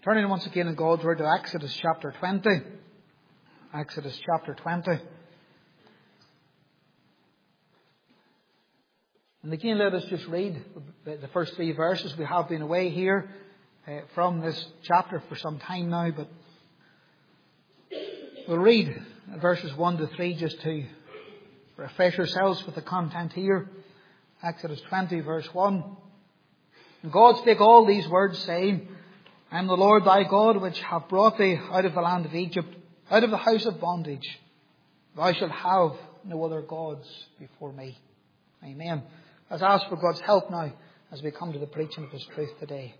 Turning once again in God's Word to Exodus chapter 20. Exodus chapter 20. And again, let us just read the first 3 verses. We have been away here from this chapter for some time now, but we'll read verses 1 to 3 just to refresh ourselves with the content here. Exodus 20 verse 1. And God spake all these words, saying, I am the Lord thy God, which have brought thee out of the land of Egypt, out of the house of bondage. Thou shalt have no other gods before me. Amen. Let's ask for God's help now as we come to the preaching of His truth today.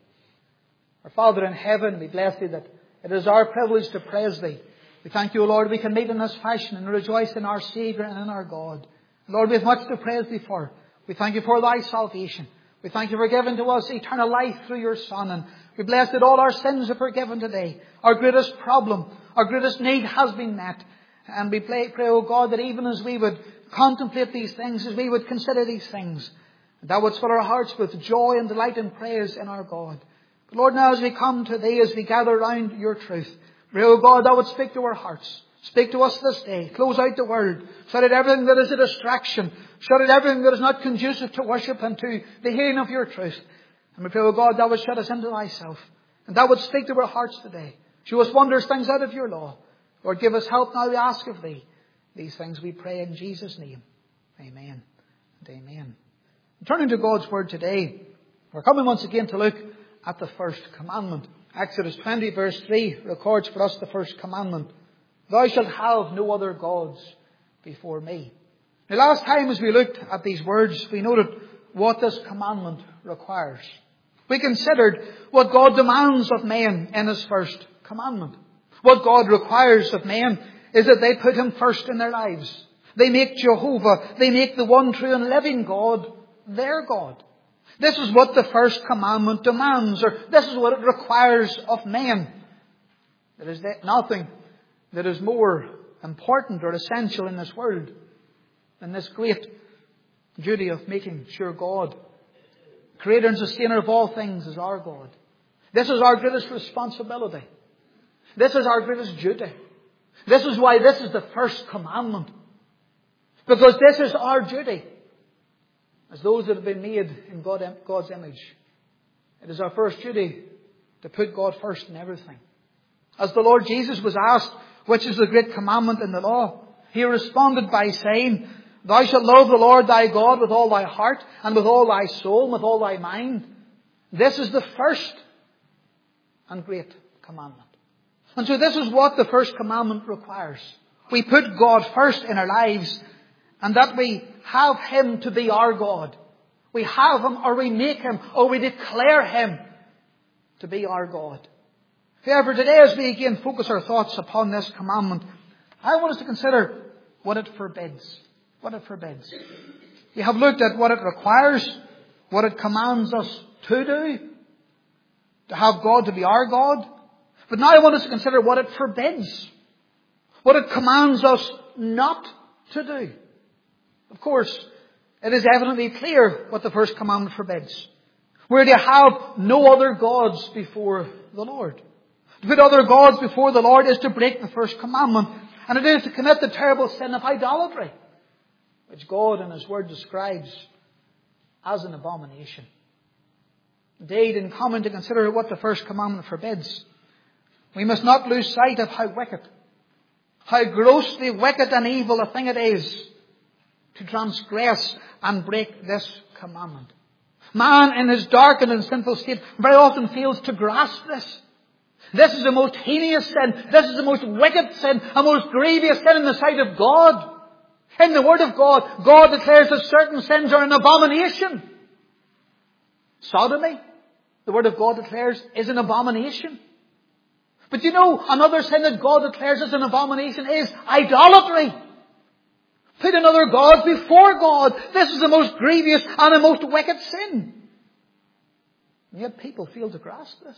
Our Father in heaven, we bless Thee that it is our privilege to praise Thee. We thank You, Lord, we can meet in this fashion and rejoice in our Saviour and in our God. Lord, we have much to praise Thee for. We thank You for Thy salvation. We thank You for giving to us eternal life through Your Son. And we bless that all our sins are forgiven today. Our greatest problem, our greatest need has been met. And we pray, O God, that even as we would contemplate these things, as we would consider these things, Thou wouldst fill our hearts with joy and delight and praise in our God. But Lord, now as we come to Thee, as we gather around Your truth, pray, O God, Thou would speak to our hearts. Speak to us this day. Close out the Word. Shut out everything that is a distraction. Shut out everything that is not conducive to worship and to the hearing of Your truth. And we pray, O God, Thou would shut us into Thyself. And Thou would speak to our hearts today. Show us wondrous things out of Your law. Lord, give us help now, we ask of Thee. These things we pray in Jesus' name. Amen and amen. Turning to God's Word today, we're coming once again to look at the first commandment. Exodus 20 verse 3 records for us the first commandment. Thou shalt have no other gods before me. Now, last time as we looked at these words, we noted what this commandment requires. We considered what God demands of men in His first commandment. What God requires of men is that they put Him first in their lives. They make Jehovah, they make the one true and living God their God. This is what the first commandment demands, or this is what it requires of men. There is nothing that is more important or essential in this world than this great duty of making sure God, Creator and Sustainer of all things, is our God. This is our greatest responsibility. This is our greatest duty. This is why this is the first commandment. Because this is our duty. As those that have been made in God's image, it is our first duty to put God first in everything. As the Lord Jesus was asked, which is the great commandment in the law, He responded by saying, Thou shalt love the Lord thy God with all thy heart, and with all thy soul, and with all thy mind. This is the first and great commandment. And so this is what the first commandment requires. We put God first in our lives, and that we have Him to be our God. We have Him, or we make Him, or we declare Him to be our God. However, today as we again focus our thoughts upon this commandment, I want us to consider what it forbids. What it forbids. We have looked at what it requires, what it commands us to do, to have God to be our God. But now I want us to consider what it forbids, what it commands us not to do. Of course, it is evidently clear what the first commandment forbids. We're to have no other gods before the Lord. To put other gods before the Lord is to break the first commandment. And it is to commit the terrible sin of idolatry, which God in His Word describes as an abomination. Indeed, in coming to consider what the first commandment forbids, we must not lose sight of how wicked, how grossly wicked and evil a thing it is to transgress and break this commandment. Man in his darkened and sinful state very often fails to grasp this. This is the most heinous sin. This is the most wicked sin, a most grievous sin in the sight of God. In the Word of God, God declares that certain sins are an abomination. Sodomy, the Word of God declares, is an abomination. But you know, another sin that God declares as an abomination is idolatry. Put another God before God. This is the most grievous and the most wicked sin. And yet people fail to grasp this.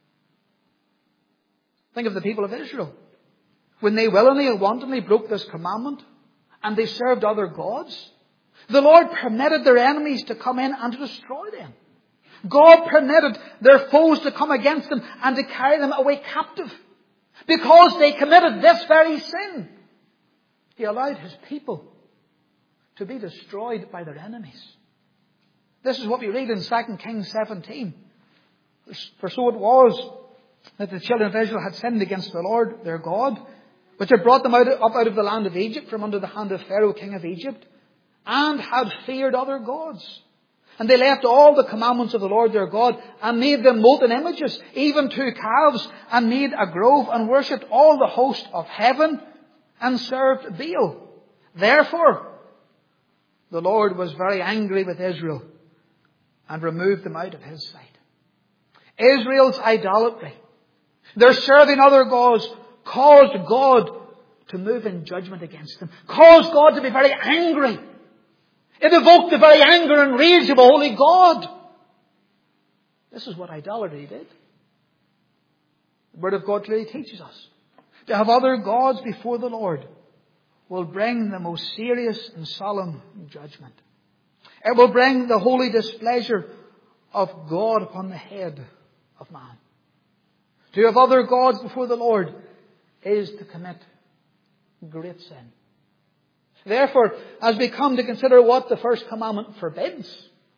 Think of the people of Israel. When they willingly and wantonly broke this commandment and they served other gods, the Lord permitted their enemies to come in and to destroy them. God permitted their foes to come against them and to carry them away captive. Because they committed this very sin, He allowed His people to be destroyed by their enemies. This is what we read in 2 Kings 17. For so it was that the children of Israel had sinned against the Lord their God, which had brought them up out of the land of Egypt from under the hand of Pharaoh, king of Egypt, and had feared other gods. And they left all the commandments of the Lord their God and made them molten images, even 2 calves, and made a grove and worshipped all the host of heaven and served Baal. Therefore, the Lord was very angry with Israel and removed them out of His sight. Israel's idolatry, their serving other gods, caused God to move in judgment against them, caused God to be very angry. It evoked the very anger and rage of a holy God. This is what idolatry did. The Word of God clearly teaches us. To have other gods before the Lord will bring the most serious and solemn judgment. It will bring the holy displeasure of God upon the head of man. To have other gods before the Lord is to commit great sin. Therefore, as we come to consider what the first commandment forbids,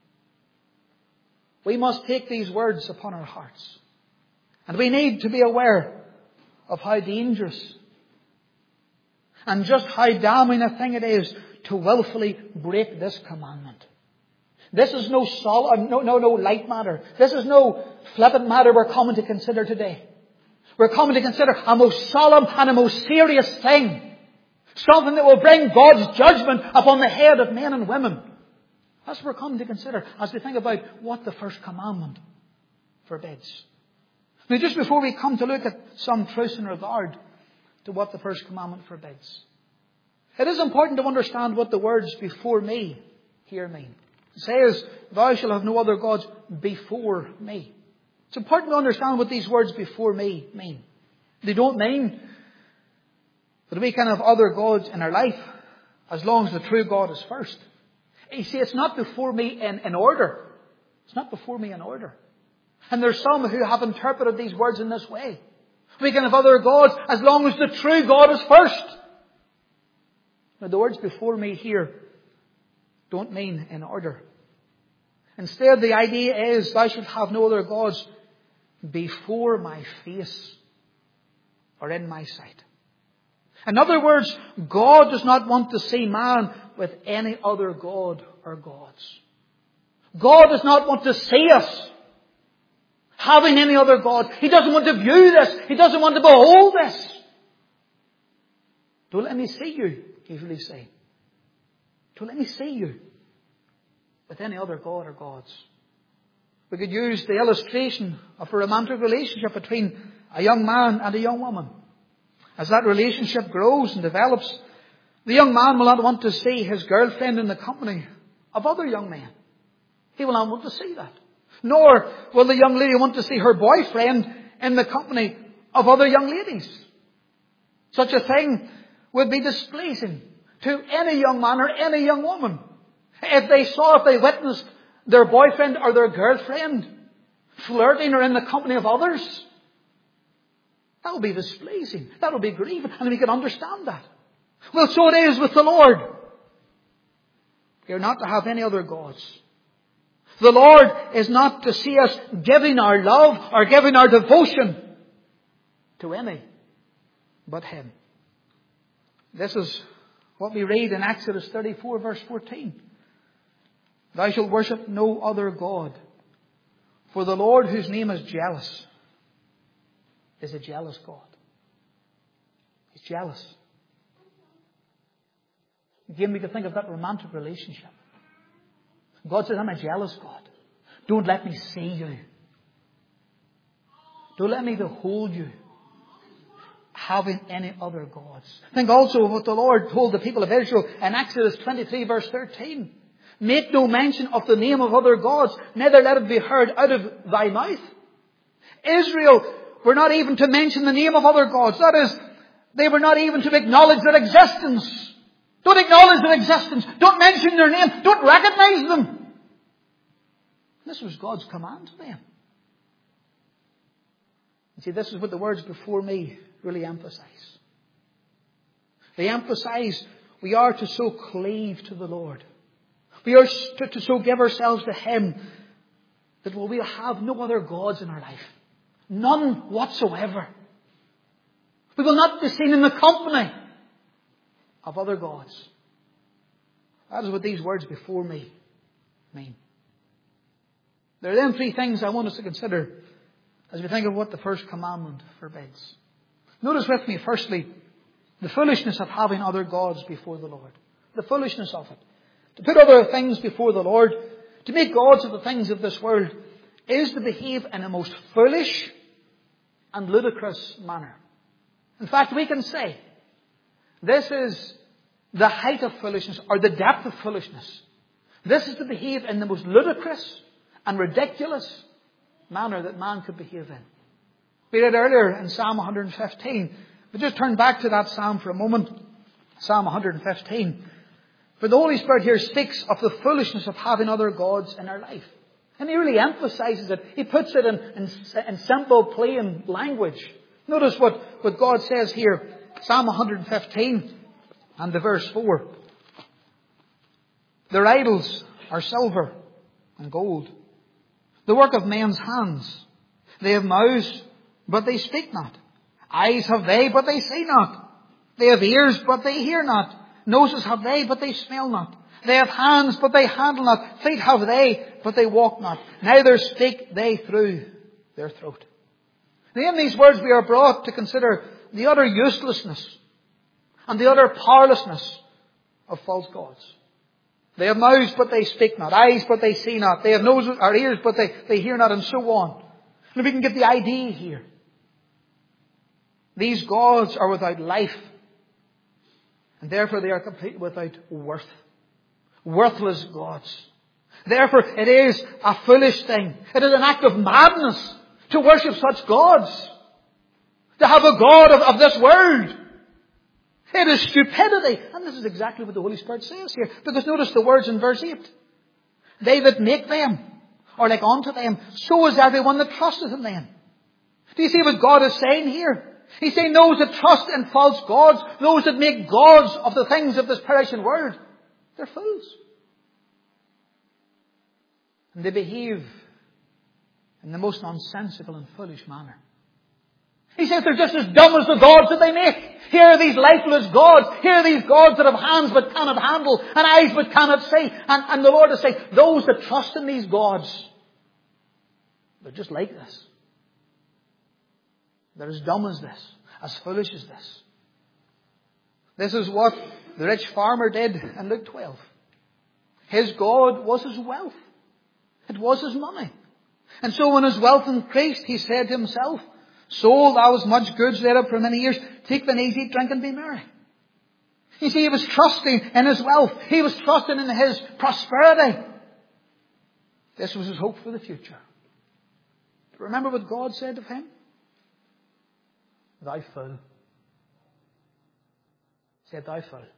we must take these words upon our hearts. And we need to be aware of how dangerous and just how damning a thing it is to willfully break this commandment. This is no light matter. This is no flippant matter we're coming to consider today. We're coming to consider a most solemn and a most serious thing. Something that will bring God's judgment upon the head of men and women. That's what we're coming to consider as we think about what the first commandment forbids. Now, just before we come to look at some truths in regard to what the first commandment forbids, it is important to understand what the words "before me" here mean. It says, "Thou shalt have no other gods before me." It's important to understand what these words "before me" mean. They don't mean that we can have other gods in our life as long as the true God is first. You see, it's not before me in order. It's not before me in order. And there's some who have interpreted these words in this way. We can have other gods as long as the true God is first. Now, the words "before me" here don't mean in order. Instead, the idea is, thou shalt have no other gods before my face or in my sight. In other words, God does not want to see man with any other god or gods. God does not want to see us having any other god. He doesn't want to view this. He doesn't want to behold this. Don't let me see you, He's really saying. Don't let me see you with any other god or gods. We could use the illustration of a romantic relationship between a young man and a young woman. As that relationship grows and develops, the young man will not want to see his girlfriend in the company of other young men. He will not want to see that. Nor will the young lady want to see her boyfriend in the company of other young ladies. Such a thing would be displeasing to any young man or any young woman. If they witnessed their boyfriend or their girlfriend flirting or in the company of others, that will be displeasing. That will be grieving. And we can understand that. Well, so it is with the Lord. We are not to have any other gods. The Lord is not to see us giving our love or giving our devotion to any but Him. This is what we read in Exodus 34 verse 14. Thou shalt worship no other God, for the Lord, whose name is jealous, is a jealous God. He's jealous. Again, we can think of that romantic relationship. God says, I'm a jealous God. Don't let me see you. Don't let me behold you having any other gods. Think also of what the Lord told the people of Israel in Exodus 23 verse 13. Make no mention of the name of other gods, neither let it be heard out of thy mouth. Israel were not even to mention the name of other gods. That is, they were not even to acknowledge their existence. Don't acknowledge their existence. Don't mention their name. Don't recognize them. This was God's command to them. You see, this is what the words before me really emphasize. They emphasize we are to so cleave to the Lord. We are to so give ourselves to Him that we'll have no other gods in our life. None whatsoever. We will not be seen in the company of other gods. That is what these words before me mean. There are then three things I want us to consider as we think of what the first commandment forbids. Notice with me, firstly, the foolishness of having other gods before the Lord. The foolishness of it. To put other things before the Lord, to make gods of the things of this world, is to behave in a most foolish and ludicrous manner. In fact, we can say this is the height of foolishness, or the depth of foolishness. This is to behave in the most ludicrous and ridiculous manner that man could behave in. We read earlier in Psalm 115. But just turn back to that psalm for a moment. Psalm 115. For the Holy Spirit here speaks of the foolishness of having other gods in our life. And He really emphasizes it. He puts it in simple, plain language. Notice what God says here. Psalm 115 and the verse 4. Their idols are silver and gold, the work of men's hands. They have mouths, but they speak not. Eyes have they, but they see not. They have ears, but they hear not. Noses have they, but they smell not. They have hands, but they handle not. Feet have they, but they walk not. Neither speak they through their throat. Now in these words we are brought to consider the utter uselessness and the utter powerlessness of false gods. They have mouths, but they speak not. Eyes, but they see not. They have noses or ears, but they hear not, and so on. And we can get the idea here. These gods are without life. And therefore they are completely without worth. Worthless gods. Therefore it is a foolish thing. It is an act of madness to worship such gods. To have a God of this world. It is stupidity. And this is exactly what the Holy Spirit says here. Because notice the words in verse 8. They that make them are like unto them. So is everyone that trusteth in them. Do you see what God is saying here? He's saying those that trust in false gods, those that make gods of the things of this perishing world, they're fools. And they behave in the most nonsensical and foolish manner. He says they're just as dumb as the gods that they make. Here are these lifeless gods. Here are these gods that have hands but cannot handle, and eyes but cannot see. And the Lord is saying, those that trust in these gods, they're just like this. They're as dumb as this, as foolish as this. This is what the rich farmer did in Luke 12. His God was his wealth. It was his money. And so when his wealth increased, he said to himself, Soul, thou hast much goods laid up for many years. Take thine ease, eat, drink, and be merry. You see, he was trusting in his wealth. He was trusting in his prosperity. This was his hope for the future. Remember what God said of him? Thou fool. He said, thou fool.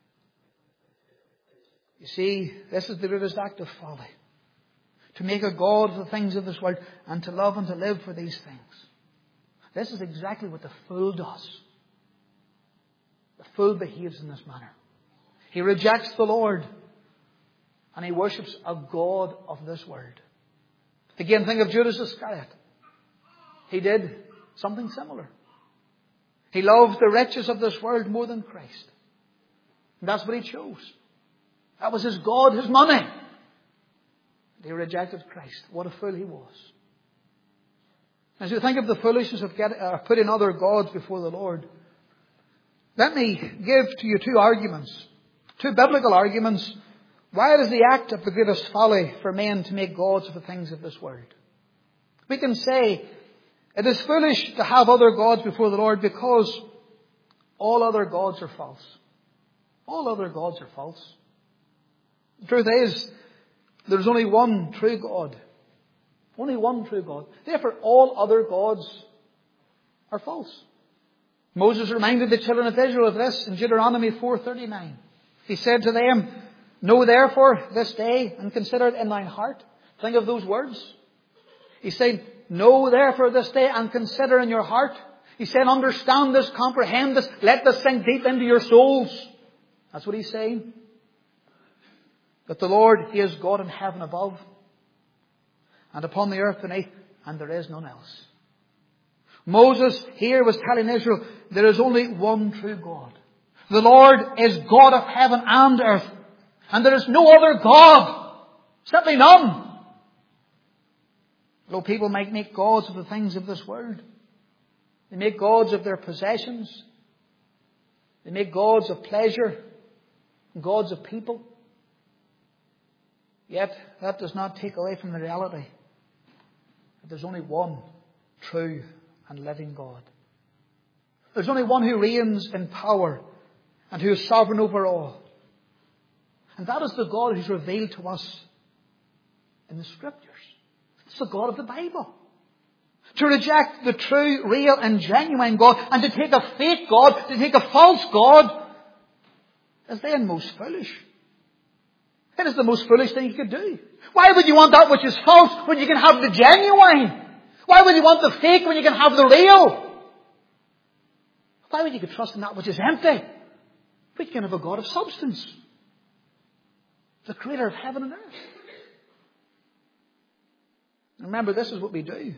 You see, this is the greatest act of folly. To make a god of the things of this world and to love and to live for these things. This is exactly what the fool does. The fool behaves in this manner. He rejects the Lord and he worships a god of this world. Again, think of Judas Iscariot. He did something similar. He loved the riches of this world more than Christ. And that's what he chose. That was his God, his money. He rejected Christ. What a fool he was. As you think of the foolishness of putting other gods before the Lord, let me give to you two arguments, two biblical arguments, why it is the act of the greatest folly for men to make gods of the things of this world. We can say it is foolish to have other gods before the Lord because all other gods are false. All other gods are false. The truth is, there's only one true God. Only one true God. Therefore, all other gods are false. Moses reminded the children of Israel of this in Deuteronomy 4:39. He said to them, Know therefore this day and consider it in thine heart Think of those words. He's saying, know therefore this day and consider in your heart. He's saying, understand this, comprehend this, let this sink deep into your souls. That's what he's saying. That the Lord, He is God in heaven above and upon the earth beneath, and there is none else. Moses here was telling Israel, there is only one true God. The Lord is God of heaven and earth. And there is no other God. Simply none. Though people might make gods of the things of this world. They make gods of their possessions. They make gods of pleasure. Gods of people. Yet that does not take away from the reality that there's only one true and living God. There's only one who reigns in power and who is sovereign over all. And that is the God who's revealed to us in the Scriptures. It's the God of the Bible. To reject the true, real and genuine God and to take a fake God, to take a false God, is then most foolish. It is the most foolish thing you could do. Why would you want that which is false when you can have the genuine? Why would you want the fake when you can have the real? Why would you trust in that which is empty? But you can have a God of substance. The creator of heaven and earth. And remember, this is what we do.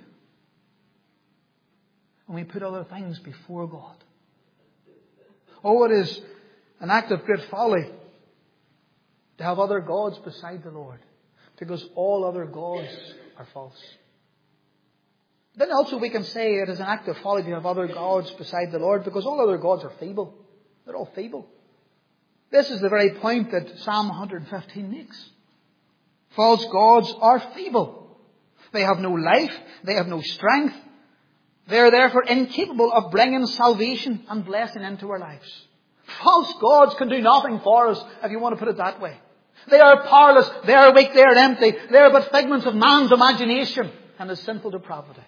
When we put other things before God. Oh, it is an act of great folly to have other gods beside the Lord. Because all other gods are false. Then also we can say it is an act of folly to have other gods beside the Lord. Because all other gods are feeble. They're all feeble. This is the very point that Psalm 115 makes. False gods are feeble. They have no life. They have no strength. They are therefore incapable of bringing salvation and blessing into our lives. False gods can do nothing for us, if you want to put it that way. They are powerless. They are weak. They are empty. They are but figments of man's imagination and his sinful depravity.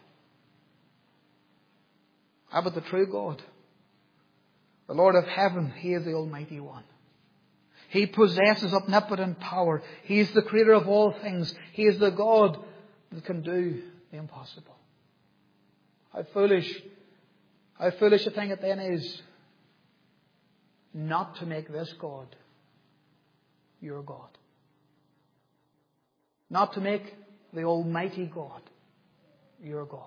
How about the true God? The Lord of heaven, He is the Almighty One. He possesses omnipotent power. He is the creator of all things. He is the God that can do the impossible. How foolish a thing it then is not to make this God your God. Not to make the Almighty God your God.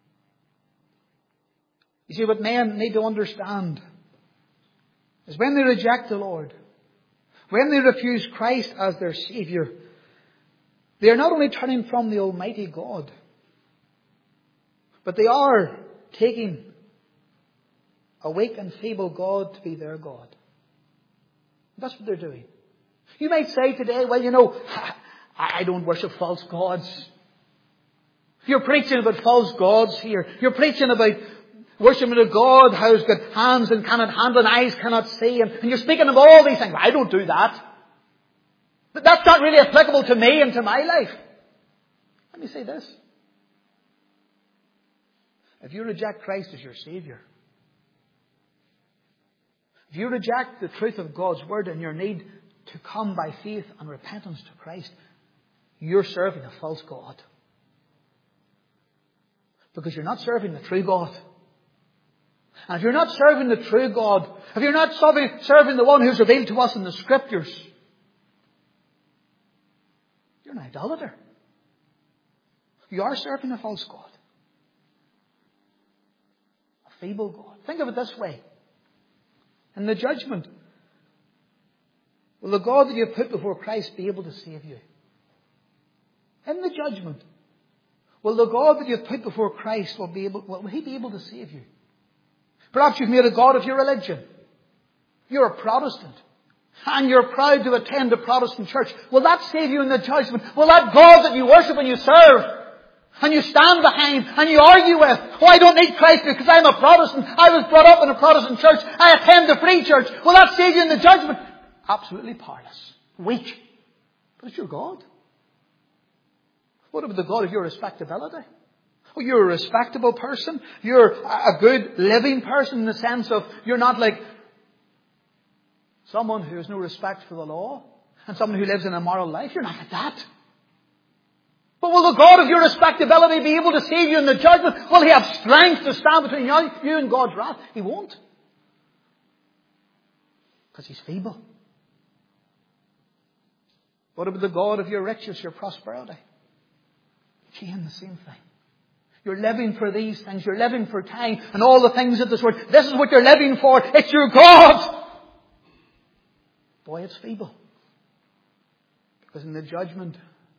You see, what men need to understand is when they reject the Lord, when they refuse Christ as their Saviour, they are not only turning from the Almighty God, but they are taking a weak and feeble God to be their God. That's what they're doing. You might say today, well, you know, I don't worship false gods. You're preaching about false gods here. You're preaching about worshiping a God who's got hands and cannot handle and eyes cannot see. And you're speaking of all these things. I don't do that. But that's not really applicable to me and to my life. Let me say this. If you reject Christ as your Saviour, if you reject the truth of God's Word and your need to come by faith and repentance to Christ, you're serving a false God. Because you're not serving the true God. And if you're not serving the true God, if you're not serving the one who's revealed to us in the Scriptures, you're an idolater. You are serving a false God. A feeble God. Think of it this way. In the judgment, will the God that you have put before Christ be able to save you? In the judgment, will the God that you have put before Christ, will He be able to save you? Perhaps you've made a God of your religion. You're a Protestant. And you're proud to attend a Protestant church. Will that save you in the judgment? Will that God that you worship and you serve, and you stand behind, and you argue with, oh, I don't need Christ because I'm a Protestant. I was brought up in a Protestant church. I attend a free church. Will that save you in the judgment? Absolutely powerless. Weak. But it's your God. What about the God of your respectability? Oh, you're a respectable person. You're a good living person in the sense of you're not like someone who has no respect for the law and someone who lives an immoral life. You're not like that. But will the God of your respectability be able to save you in the judgment? Will He have strength to stand between you and God's wrath? He won't. Because He's feeble. What about the God of your riches, your prosperity? Again, the same thing. You're living for these things. You're living for time and all the things of this world. This is what you're living for. It's your God. Boy, it's feeble. Because in the judgment,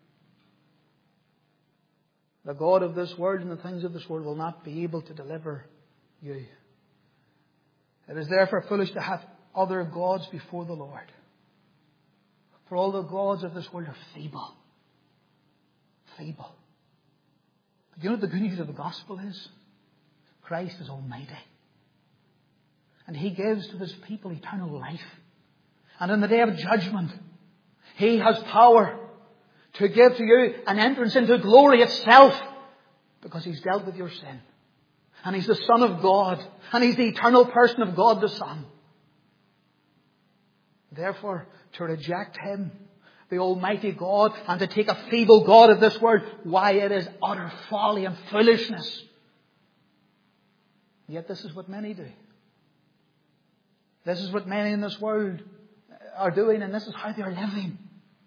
the God of this world and the things of this world will not be able to deliver you. It is therefore foolish to have other gods before the Lord. For all the gods of this world are feeble. Feeble. But you know what the good news of the gospel is? Christ is almighty. And He gives to His people eternal life. And in the day of judgment, He has power to give to you an entrance into glory itself. Because He's dealt with your sin. And He's the Son of God. And He's the eternal person of God the Son. Therefore, to reject Him, the Almighty God, and to take a feeble God of this world, why, it is utter folly and foolishness. Yet this is what many do. This is what many in this world are doing, and this is how they are living.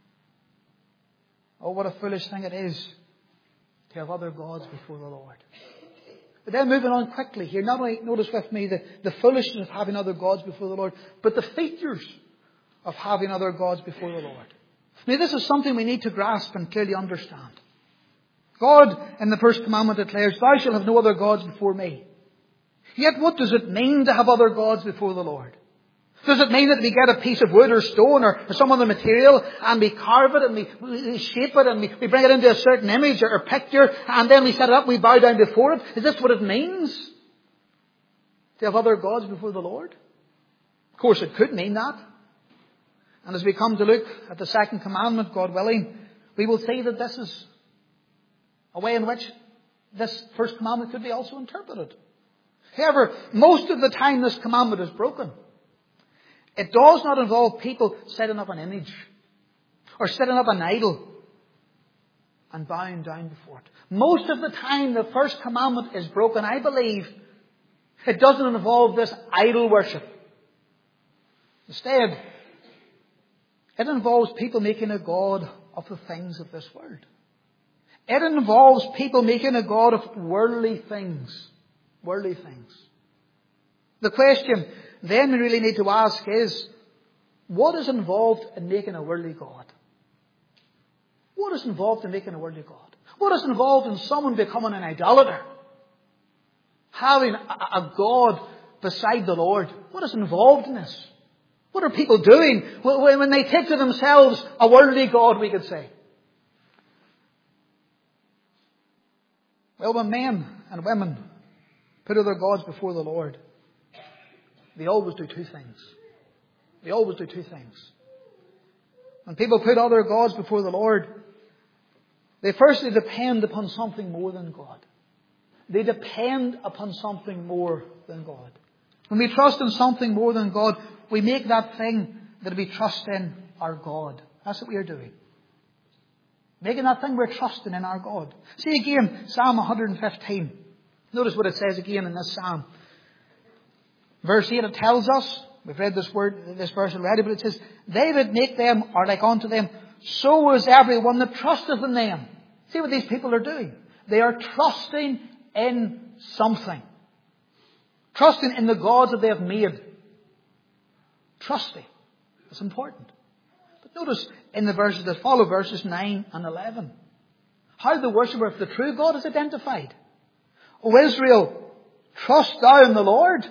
Oh, what a foolish thing it is to have other gods before the Lord. But then moving on quickly here, not only notice with me the foolishness of having other gods before the Lord, but the features of having other gods before the Lord. Now, this is something we need to grasp and clearly understand. God, in the first commandment, declares, "Thou shalt have no other gods before me." Yet what does it mean to have other gods before the Lord? Does it mean that we get a piece of wood or stone or some other material and we carve it and we shape it and we bring it into a certain image or picture and then we set it up and we bow down before it? Is this what it means to have other gods before the Lord? Of course, it could mean that. And as we come to look at the second commandment, God willing, we will see that this is a way in which this first commandment could be also interpreted. However, most of the time this commandment is broken. It does not involve people setting up an image or setting up an idol and bowing down before it. Most of the time the first commandment is broken, I believe, it doesn't involve this idol worship. Instead, it involves people making a god of the things of this world. It involves people making a god of worldly things. Worldly things. The question then we really need to ask is, what is involved in making a worldly god? What is involved in making a worldly god? What is involved in someone becoming an idolater? Having a god beside the Lord. What is involved in this? What are people doing when they take to themselves a worldly god, we could say? Well, when men and women put other gods before the Lord, they always do two things. They always do two things. When people put other gods before the Lord, they firstly depend upon something more than God. They depend upon something more than God. When we trust in something more than God, we make that thing that we trust in our God. That's what we are doing. Making that thing we're trusting in our God. See again, Psalm 115. Notice what it says again in this psalm. Verse 8, it tells us, we've read this verse already, but it says, "They that make them are like unto them, so is everyone that trusteth in them." See what these people are doing? They are trusting in something. Trusting in the gods that they have made. Trusting. It's important. But notice in the verses that follow, verses 9 and 11, how the worshipper of the true God is identified. "O Israel, trust thou in the Lord."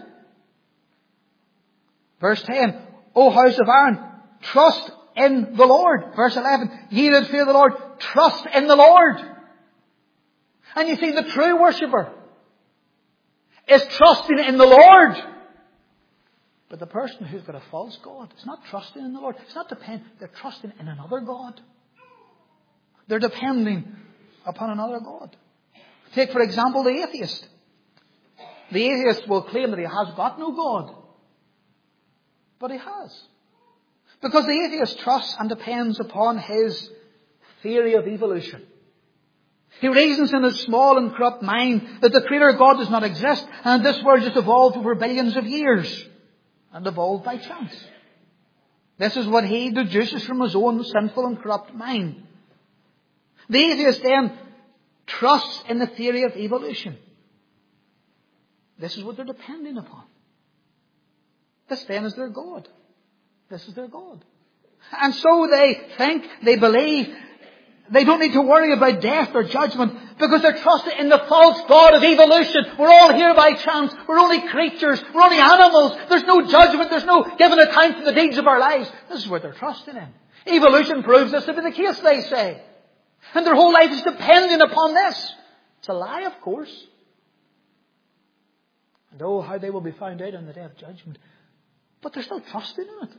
Verse 10, "O house of Aaron, trust in the Lord." Verse 11, "Ye that fear the Lord, trust in the Lord." And you see, the true worshipper is trusting in the Lord. But the person who's got a false god is not trusting in the Lord. It's not they're trusting in another god. They're depending upon another god. Take, for example, the atheist. The atheist will claim that he has got no God. But he has. Because the atheist trusts and depends upon his theory of evolution. He reasons in his small and corrupt mind that the Creator God does not exist and this world just evolved over billions of years and evolved by chance. This is what he deduces from his own sinful and corrupt mind. The atheist then trusts in the theory of evolution. This is what they're depending upon. This then is their God. This is their God. And so they think, they believe, they don't need to worry about death or judgment because they're trusting in the false God of evolution. We're all here by chance. We're only creatures. We're only animals. There's no judgment. There's no giving account for the deeds of our lives. This is what they're trusting in. Evolution proves this to be the case, they say. And their whole life is depending upon this. It's a lie, of course. And oh, how they will be found out on the day of judgment. But they're still trusting in it.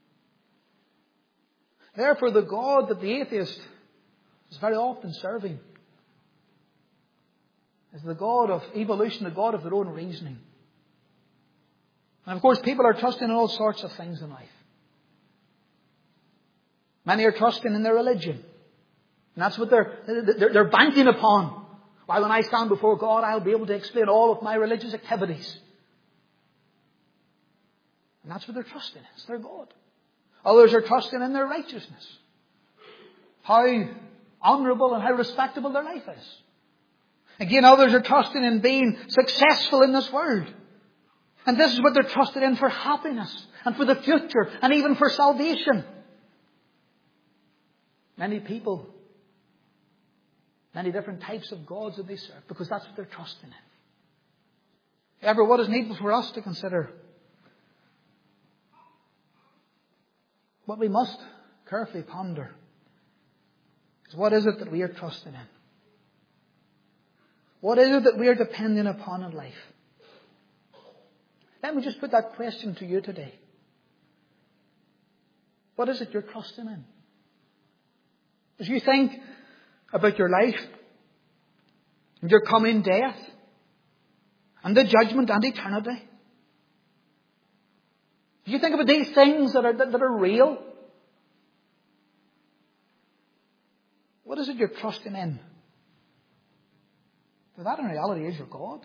Therefore, the God that the atheist is very often serving is the God of evolution, the God of their own reasoning. And of course, people are trusting in all sorts of things in life. Many are trusting in their religion. And that's what they're banking upon. Why, when I stand before God, I'll be able to explain all of my religious activities. And that's what they're trusting in. It's their God. Others are trusting in their righteousness. How honourable and how respectable their life is. Again, others are trusting in being successful in this world. And this is what they're trusted in for happiness and for the future and even for salvation. Many people, many different types of gods that they serve because that's what they're trusting in. However, what is needful for us to consider, what we must carefully ponder, is what is it that we are trusting in? What is it that we are depending upon in life? Let me just put that question to you today. What is it you're trusting in? As you think about your life and your coming death and the judgment and eternity, do you think about these things that are real? What is it you're trusting in? For that in reality is your God.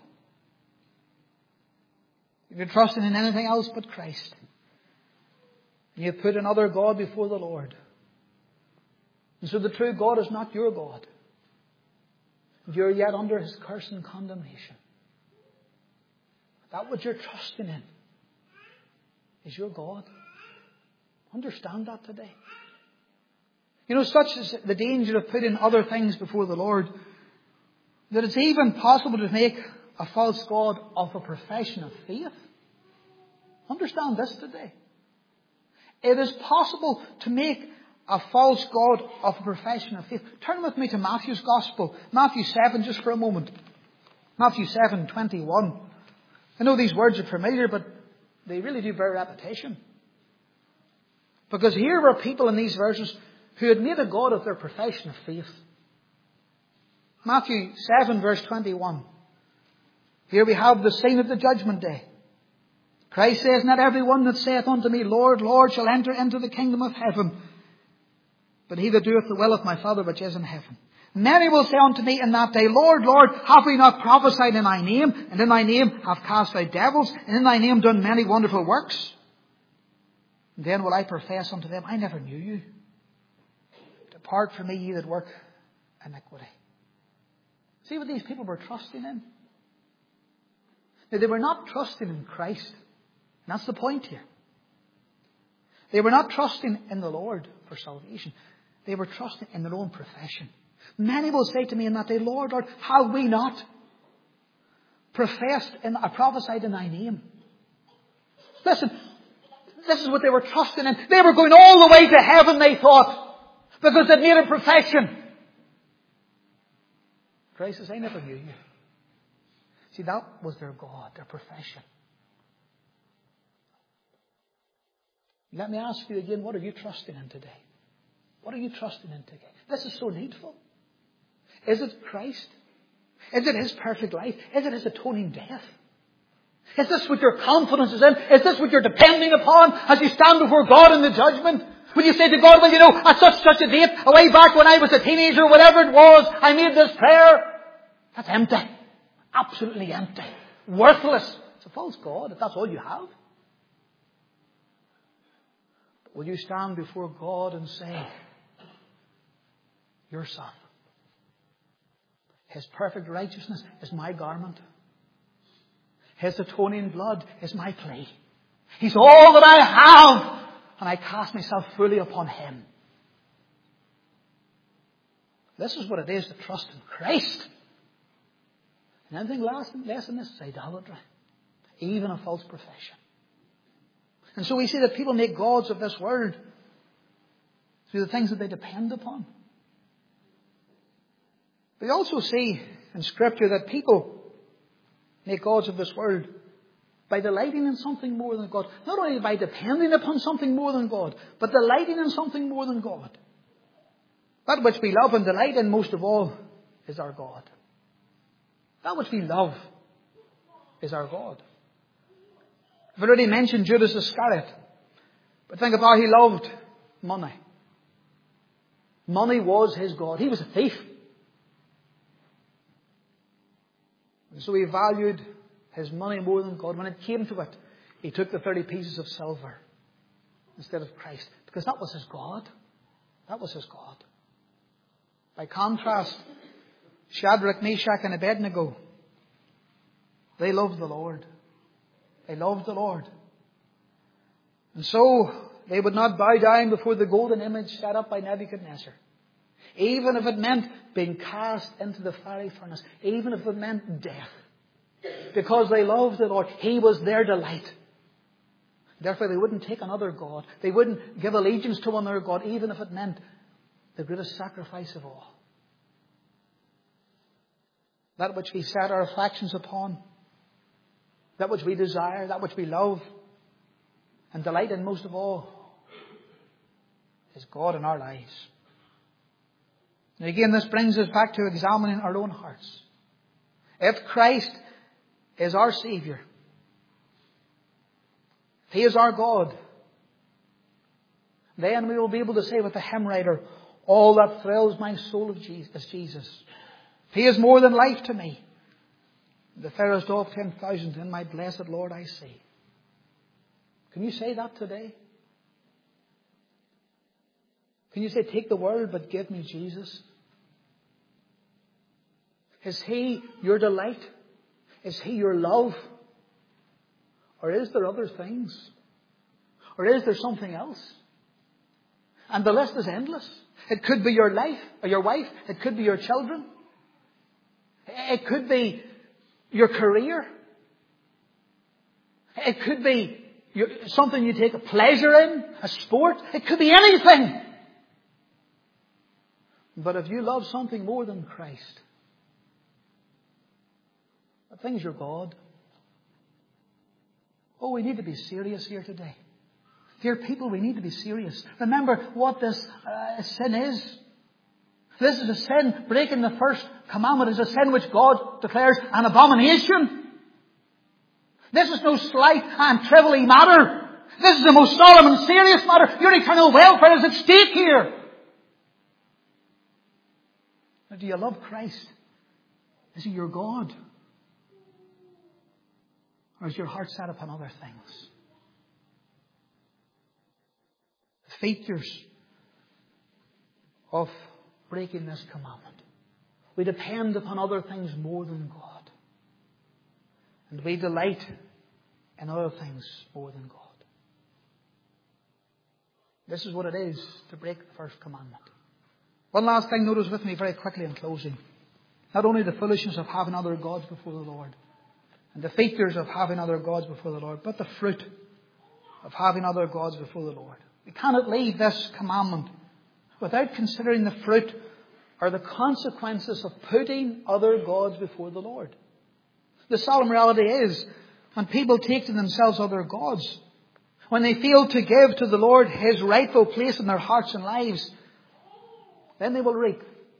If you're trusting in anything else but Christ, and you put another God before the Lord, and so the true God is not your God, and you're yet under His curse and condemnation. That what you're trusting in is your God. Understand that today. You know, such is the danger of putting other things before the Lord, that it's even possible to make a false God of a profession of faith. Understand this today. It is possible to make a false God of a profession of faith. Turn with me to Matthew's Gospel. Matthew 7, just for a moment. Matthew 7:21. I know these words are familiar, but they really do bear repetition. Because here were people in these verses who had made a God of their profession of faith. Matthew 7 verse 21. Here we have the scene of the judgment day. Christ says, "Not every one that saith unto me, Lord, Lord, shall enter into the kingdom of heaven, but he that doeth the will of my Father which is in heaven. Many will say unto me in that day, Lord, Lord, have we not prophesied in thy name, and in thy name have cast out devils, and in thy name done many wonderful works? And then will I profess unto them, I never knew you. Depart from me, ye that work iniquity." See what these people were trusting in? Now, they were not trusting in Christ. And that's the point here. They were not trusting in the Lord for salvation. They were trusting in their own profession. Many will say to me in that day, Lord, Lord, have we not prophesied in thy name? Listen, this is what they were trusting in. They were going all the way to heaven, they thought, because they'd made a profession. Christ says, I never knew you. See, that was their God, their profession. Let me ask you again, what are you trusting in today? What are you trusting in today? This is so needful. Is it Christ? Is it His perfect life? Is it His atoning death? Is this what your confidence is in? Is this what you're depending upon as you stand before God in the judgment? When you say to God, well, you know, at such a date, way back when I was a teenager, whatever it was, I made this prayer. That's empty. Absolutely empty. Worthless. It's a false God if that's all you have. But will you stand before God and say, your Son, His perfect righteousness is my garment. His atoning blood is my plea. He's all that I have. And I cast myself fully upon Him. This is what it is to trust in Christ. And anything less than this is idolatry. Even a false profession. And so we see that people make gods of this world through the things that they depend upon. We also see in Scripture that people make gods of this world by delighting in something more than God. Not only by depending upon something more than God, but delighting in something more than God. That which we love and delight in most of all is our God. That which we love is our God. I've already mentioned Judas Iscariot. But think of how he loved money. Money was his God. He was a thief. And so he valued his money more than God. When it came to it, he took the 30 pieces of silver instead of Christ. Because that was his God. That was his God. By contrast, Shadrach, Meshach and Abednego, they loved the Lord. They loved the Lord. And so they would not bow down before the golden image set up by Nebuchadnezzar. Even if it meant being cast into the fiery furnace. Even if it meant death. Because they loved the Lord. He was their delight. Therefore they wouldn't take another God. They wouldn't give allegiance to another God, even if it meant the greatest sacrifice of all. That which we set our affections upon. That which we desire. That which we love. And delight in most of all is God in our lives. And again, this brings us back to examining our own hearts. If Christ is our Saviour, if He is our God, then we will be able to say with the hymn writer, all that thrills my soul is Jesus. If He is more than life to me, the fairest of 10,000 in my blessed Lord I see. Can you say that today? Can you say, take the world, but give me Jesus? Is He your delight? Is He your love? Or is there other things? Or is there something else? And the list is endless. It could be your life, or your wife. It could be your children. It could be your career. It could be something you take a pleasure in, a sport. It could be anything. But if you love something more than Christ, that thing's your God. Oh, we need to be serious here today. Dear people, we need to be serious. Remember what this sin is. This is a sin. Breaking the first commandment is a sin which God declares an abomination. This is no slight and trivial matter. This is the most solemn and serious matter. Your eternal welfare is at stake here. Now, do you love Christ? Is He your God? Or is your heart set upon other things? The features of breaking this commandment. We depend upon other things more than God. And we delight in other things more than God. This is what it is to break the first commandment. One last thing, notice with me very quickly in closing. Not only the foolishness of having other gods before the Lord, and the features of having other gods before the Lord, but the fruit of having other gods before the Lord. We cannot leave this commandment without considering the fruit or the consequences of putting other gods before the Lord. The solemn reality is, when people take to themselves other gods, when they fail to give to the Lord His rightful place in their hearts and lives, then they will reap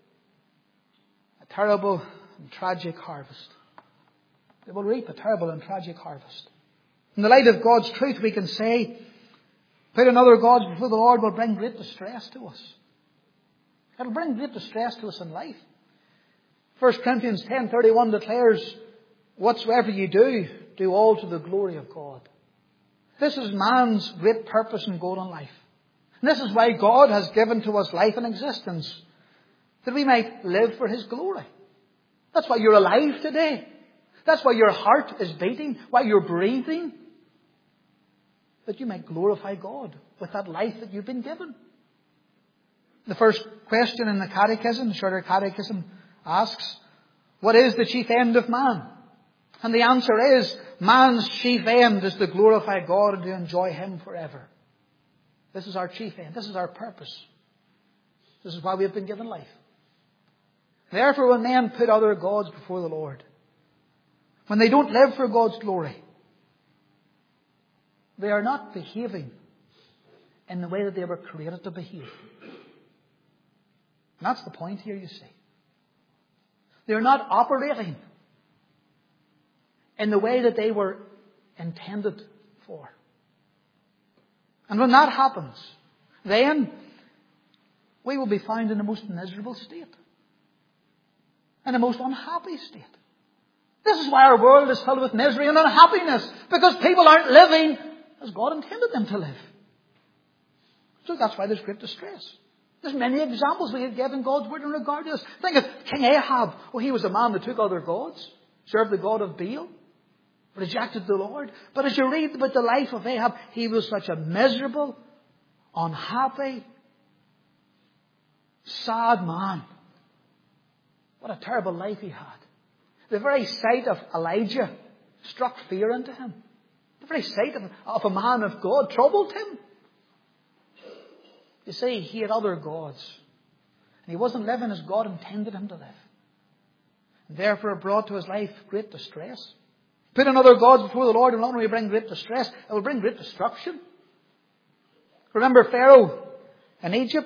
a terrible and tragic harvest. They will reap a terrible and tragic harvest. In the light of God's truth, we can say Putting other gods before the Lord will bring great distress to us. It will bring great distress to us in life. 1 Corinthians 10:31 declares, whatsoever you do, do all to the glory of God. This is man's great purpose and goal in life. And this is why God has given to us life and existence, that we might live for His glory. That's why you're alive today. That's why your heart is beating, why you're breathing. That you might glorify God with that life that you've been given. The first question in the catechism, the Shorter Catechism, asks, what is the chief end of man? And the answer is, man's chief end is to glorify God and to enjoy Him forever. This is our chief end. This is our purpose. This is why we have been given life. Therefore, when men put other gods before the Lord, when they don't live for God's glory, they are not behaving in the way that they were created to behave. And that's the point here, you see. They're not operating in the way that they were intended for. And when that happens, then we will be found in the most miserable state. In the most unhappy state. This is why our world is filled with misery and unhappiness. Because people aren't living as God intended them to live. So that's why there's great distress. There's many examples we could give in God's Word in regard to this. Think of King Ahab. Oh, he was a man that took other gods, served the god of Baal, rejected the Lord. But as you read about the life of Ahab, he was such a miserable, unhappy, sad man. What a terrible life he had. The very sight of Elijah struck fear into him. The very sight of a man of God troubled him. You see, he had other gods. And he wasn't living as God intended him to live. And therefore it brought to his life great distress. Putting other gods before the Lord will not only bring great distress, it will bring great destruction. Remember Pharaoh in Egypt?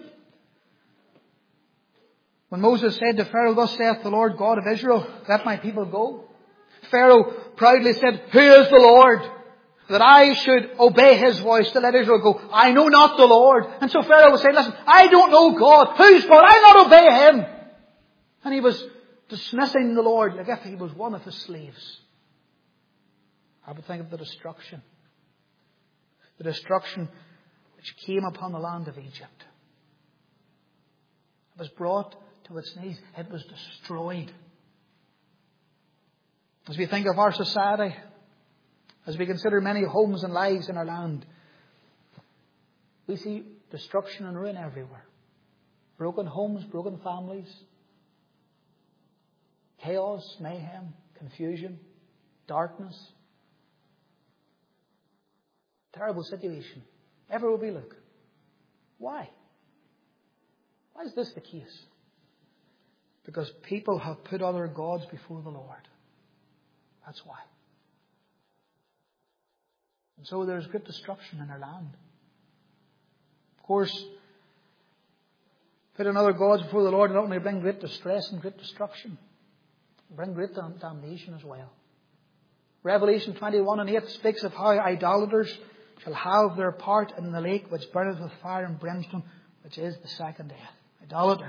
When Moses said to Pharaoh, thus saith the Lord God of Israel, let my people go. Pharaoh proudly said, who is the Lord, that I should obey His voice to let Israel go? I know not the Lord. And so Pharaoh was saying, listen, I don't know God. Who's God? I'll not obey Him. And he was dismissing the Lord like if He was one of His slaves. I would think of the destruction. The destruction which came upon the land of Egypt. It was brought to its knees. It was destroyed. As we think of our society, as we consider many homes and lives in our land, we see destruction and ruin everywhere. Broken homes, broken families, chaos, mayhem, confusion, darkness. Terrible situation. Everywhere we look. Why? Why is this the case? Because people have put other gods before the Lord. That's why. And so there's great destruction in our land. Of course, putting other gods before the Lord will not only bring great distress and great destruction, it will bring great damnation as well. Revelation 21:8 speaks of how idolaters shall have their part in the lake which burneth with fire and brimstone, which is the second death. Idolaters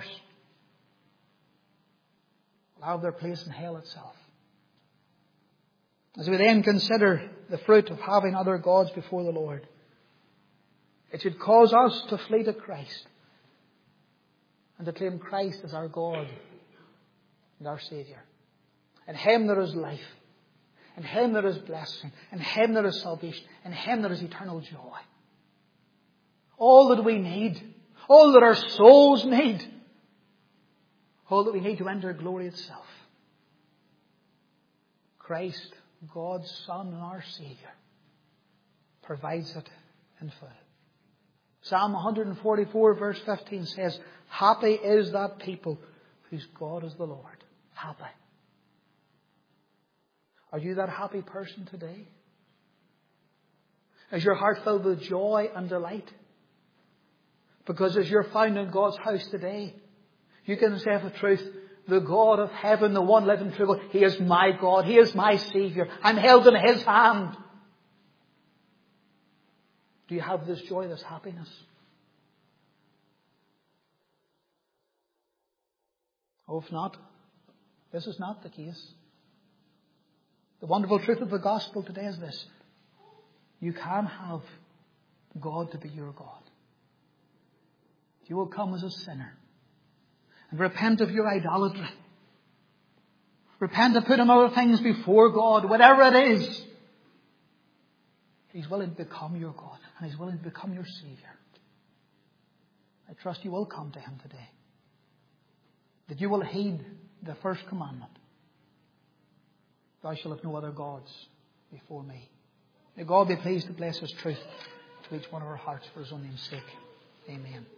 will have their place in hell itself. As we then consider the fruit of having other gods before the Lord, it should cause us to flee to Christ and to claim Christ as our God and our Saviour. In Him there is life. In Him there is blessing. In Him there is salvation. In Him there is eternal joy. All that we need, all that our souls need, all that we need to enter glory itself. Christ, God's Son and our Saviour, provides it in full. Psalm 144 verse 15 says, happy is that people whose God is the Lord. Happy. Are you that happy person today? Is your heart filled with joy and delight? Because as you're found in God's house today, you can say with truth, the God of heaven, the one living true God, He is my God. He is my Saviour. I'm held in His hand. Do you have this joy, this happiness? Oh, if not, this is not the case. The wonderful truth of the gospel today is this. You can have God to be your God. You will come as a sinner and repent of your idolatry. Repent of putting other things before God, whatever it is. He's willing to become your God and He's willing to become your Savior. I trust you will come to Him today. That you will heed the first commandment. Thou shalt have no other gods before me. May God be pleased to bless His truth to each one of our hearts for His own name's sake. Amen.